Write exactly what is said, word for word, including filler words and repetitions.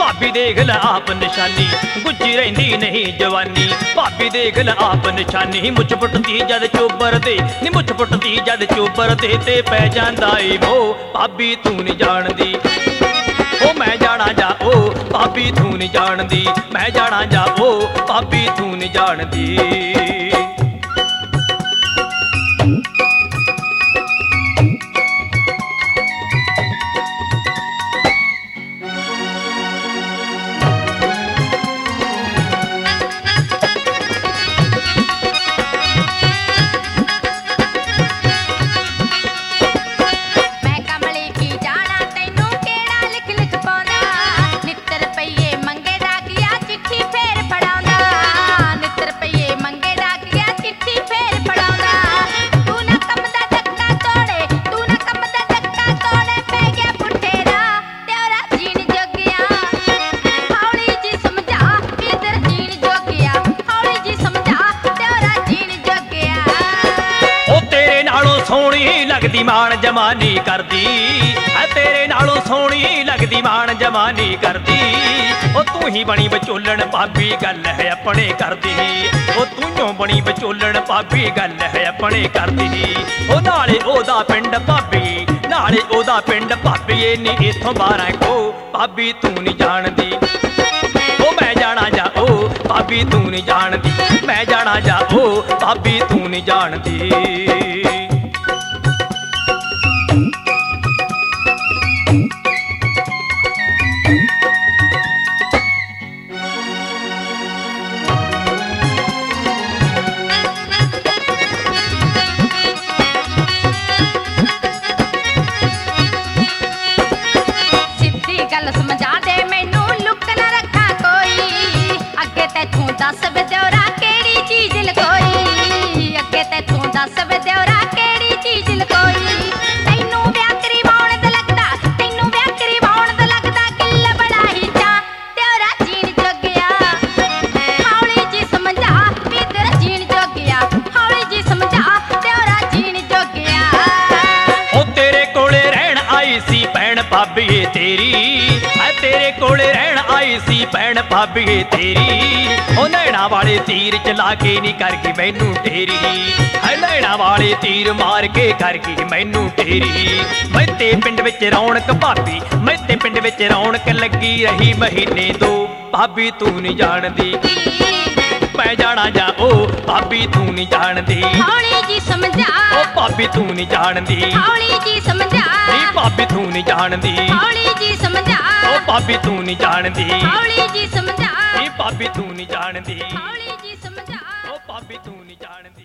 भाभी देख लै आप निशानी गुज्जी रहिंदी नहीं जवानी। भाभी देख लै आप निशानी मुछ पुटदी जद चोबर दे नी मुछ पुटदी जद चोबर दे ते पै जांदा ए मोह भाभी तू नहीं जानदी ओ मैं जाना जा ओ भाभी तू नहीं जानदी मैं जाना जा ओ भाभी तू नहीं जानदी। सोहनी लगदी मान जमानी करदी है तेरे नालों सोहनी लगदी मान जमानी करदी। ओ तू ही बनी विचोलण भाभी गल है अपने करदी ओ तूं बनी विचोलण भाभी गल है अपने करदी। ओ नाले ओदा पिंड भाभी नाले ओदा पिंड भाभी ए नी इथों बाहर को भाभी तू नहीं जानदी ओ मैं जाना जा ओ भाभी तू नहीं जानदी मैं जाना जा ओ भाभी तू नहीं जानदी। दस वे देवरा केड़ी चीज लकोई अगे तैथों दस वे देवरा केड़ी चीज लकोई। तैनू ब्याह करवाउण दा लगदा तैनू ब्याह करवाउण दा लगदा किल बड़ा ही चा देवरा जीण जोगिया हौली जी समझा वी तेरा जीण जोगिया हौली जी समझा देवरा जीण जोगिया। ओ तेरे कोले रहण आई सी भैण भाभी तेरी है तेरे कोले रहण आई सी भैण भाभी तेरी। ओ नैना वाले तीर चला के नी कर गई मैनू टेरी है नैना वाले तीर मार के कर गई मैनू टेरी। मैं ते पिंड विच रौनक भाभी मैं ते पिंड विच रौनक लगी रही महीने दो भाभी तू नहीं जानदी मैं जाना जा ओ भाभी तू नहीं जानदी हौली जी समझा ओ भाभी तू नहीं जानदी हौली जी समझा नी भाभी तू नहीं जानदी हौली जी समझा ओ भाभी तू नहीं जानदी हौली जी समझा नी भाभी तू नहीं जानदी हौली जी समझा ओ भाभी तू नहीं जानदी।